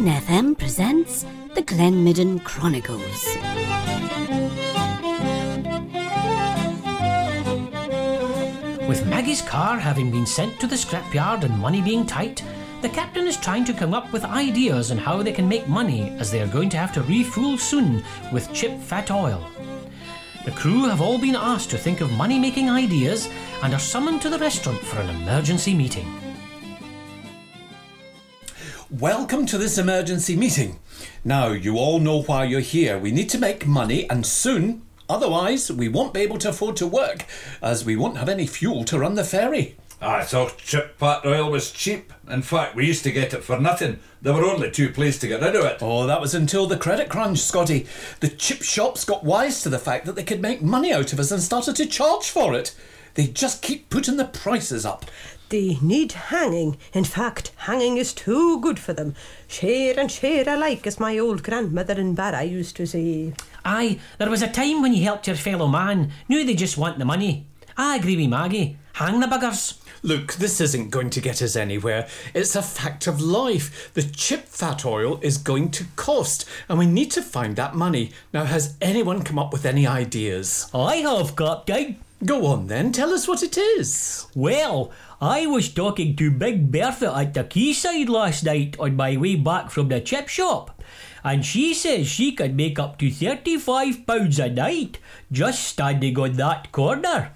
Glen FM presents the Glenmidden Chronicles. With Maggie's car having been sent to the scrapyard and money being tight, the captain is trying to come up with ideas on how they can make money, as they are going to have to refuel soon with chip fat oil. The crew have all been asked to think of money-making ideas and are summoned to the restaurant for an emergency meeting. Welcome to this emergency meeting. Now, you all know why you're here. We need to make money, and soon. Otherwise, we won't be able to afford to work, as we won't have any fuel to run the ferry. I thought chip fat oil was cheap. In fact, we used to get it for nothing. There were only two places to get rid of it. Oh, that was until the credit crunch, Scotty. The chip shops got wise to the fact that they could make money out of us and started to charge for it. They just keep putting the prices up. They need hanging. In fact, hanging is too good for them. Share and share alike, as my old grandmother in Barra used to say. Aye, there was a time when you helped your fellow man. Now they just want the money. I agree with Maggie. Hang the buggers. Look, this isn't going to get us anywhere. It's a fact of life. The chip fat oil is going to cost, and we need to find that money. Now, has anyone come up with any ideas? I have, Captain. Go on then, tell us what it is. Well, I was talking to Big Bertha at the quayside last night on my way back from the chip shop, and she says she can make up to £35 a night just standing on that corner.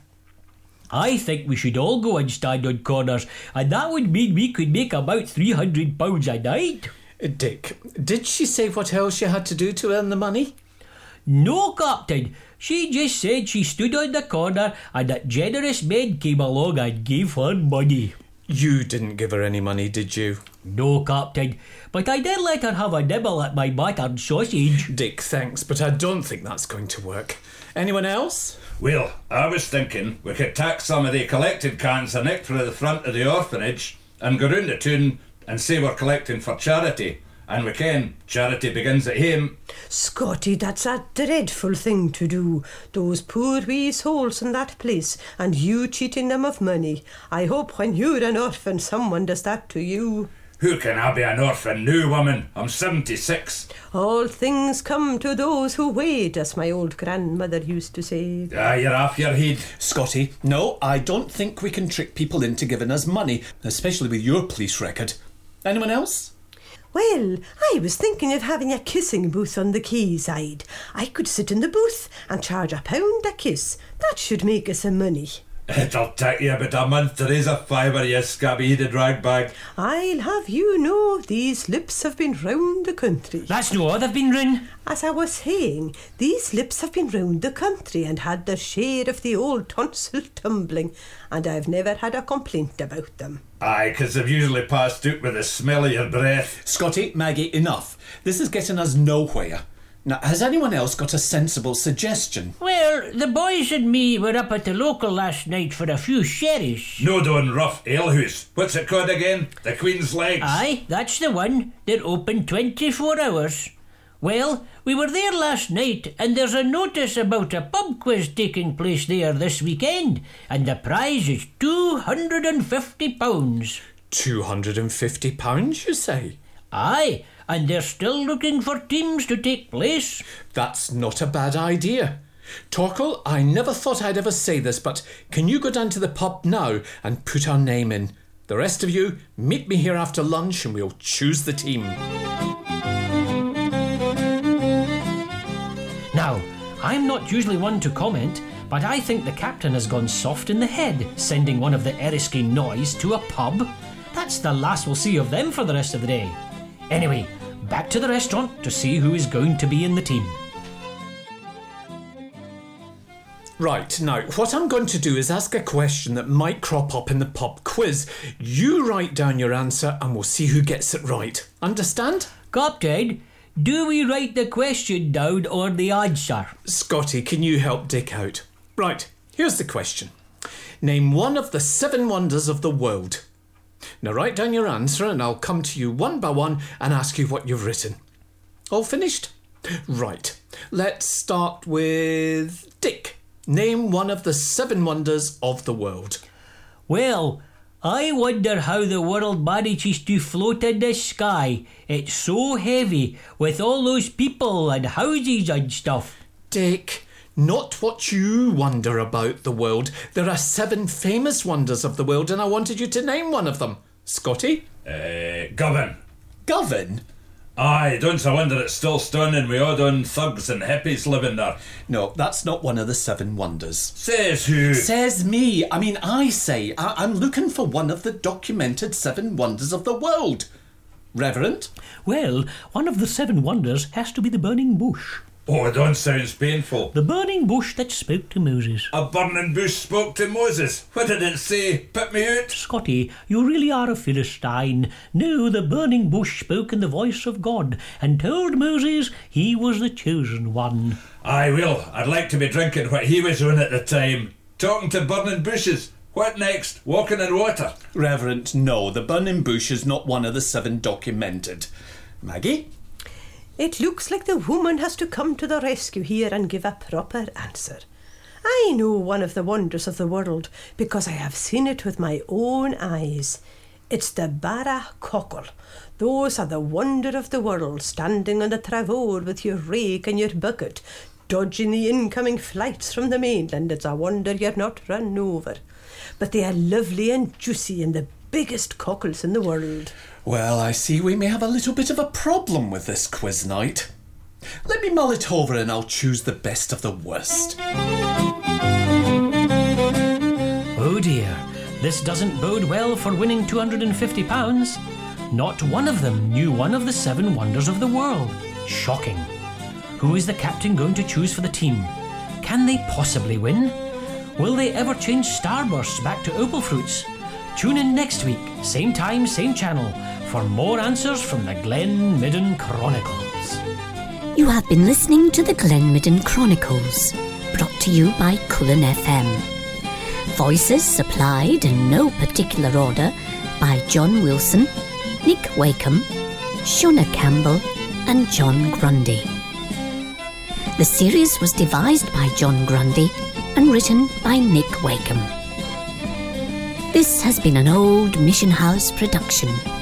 I think we should all go and stand on corners, and that would mean we could make about £300 a night. Dick, did she say what else you had to do to earn the money? No, Captain. She just said she stood on the corner and that generous men came along and gave her money. You didn't give her any money, did you? No, Captain, but I did let her have a nibble at my battered sausage. Dick, thanks, but I don't think that's going to work. Anyone else? Well, I was thinking we could tax some of the collected cans a nick for the front of the orphanage and go round the town and say we're collecting for charity. And we can. Charity begins at home. Scotty, that's a dreadful thing to do. Those poor wee souls in that place, and you cheating them of money. I hope when you're an orphan someone does that to you. Who can I be an orphan now, woman? I'm 76. All things come to those who wait, as my old grandmother used to say. Ah, you're off your head. Scotty, no, I don't think we can trick people into giving us money, especially with your police record. Anyone else? Well, I was thinking of having a kissing booth on the quayside. I could sit in the booth and charge £1 a kiss. That should make us some money. It'll take you about a month to raise a fiver, you scabby-headed ragbag. I'll have you know these lips have been round the country. That's no other been run. As I was saying, these lips have been round the country and had their share of the old tonsil tumbling, and I've never had a complaint about them. Aye, 'cause they've usually passed out with the smell of your breath. Scotty, Maggie, enough. This is getting us nowhere. Now, has anyone else got a sensible suggestion? Well, the boys and me were up at the local last night for a few sherries. No doing rough alehouse. What's it called again? The Queen's Legs. Aye, that's the one. They're open 24 hours. Well, we were there last night, and there's a notice about a pub quiz taking place there this weekend, and the prize is £250. £250, you say? Aye, and they're still looking for teams to take place. That's not a bad idea. Torkel, I never thought I'd ever say this, but can you go down to the pub now and put our name in? The rest of you, meet me here after lunch and we'll choose the team. Now, I'm not usually one to comment, but I think the captain has gone soft in the head, sending one of the Erskine Noise to a pub. That's the last we'll see of them for the rest of the day. Anyway, back to the restaurant to see who is going to be in the team. Right, now, what I'm going to do is ask a question that might crop up in the pub quiz. You write down your answer and we'll see who gets it right. Understand? Captain, do we write the question down or the answer? Scotty, can you help Dick out? Right, here's the question. Name one of the 7 wonders of the world. Now write down your answer and I'll come to you one by one and ask you what you've written. All finished? Right. Let's start with Dick. Name one of the 7 wonders of the world. Well, I wonder how the world manages to float in the sky. It's so heavy, with all those people and houses and stuff. Dick, not what you wonder about the world. There are 7 famous wonders of the world, and I wanted you to name one of them. Scotty? Govan. Govan? Aye, don't I wonder it's still stunning with all them thugs and hippies living there. No, that's not one of the 7 wonders. Says who? Says me. I say, I'm looking for one of the documented 7 wonders of the world. Reverend? Well, one of the 7 wonders has to be the burning bush. Oh, it don't sounds painful. The burning bush that spoke to Moses. A burning bush spoke to Moses. What did it say? Put me out? Scotty, you really are a Philistine. No, the burning bush spoke in the voice of God and told Moses he was the chosen one. Aye, well, I'd like to be drinking what he was on at the time. Talking to burning bushes. What next? Walking in water? Reverend, no, the burning bush is not one of the 7 documented. Maggie? It looks like the woman has to come to the rescue here and give a proper answer. I know one of the wonders of the world because I have seen it with my own eyes. It's the Barra Cockle. Those are the wonder of the world, standing on the travour with your rake and your bucket, dodging the incoming flights from the mainland. It's a wonder you're not run over. But they are lovely and juicy and the biggest cockles in the world. Well, I see we may have a little bit of a problem with this quiz night. Let me mull it over and I'll choose the best of the worst. Oh dear, this doesn't bode well for winning £250. Not one of them knew one of the 7 wonders of the world. Shocking. Who is the captain going to choose for the team? Can they possibly win? Will they ever change Starbursts back to Opal Fruits? Tune in next week, same time, same channel, for more answers from the Glen Midden Chronicles. You have been listening to the Glen Midden Chronicles, brought to you by Cullen FM. Voices supplied in no particular order by John Wilson, Nick Wakeham, Shona Campbell and John Grundy. The series was devised by John Grundy and written by Nick Wakeham. This has been an Old Mission House production.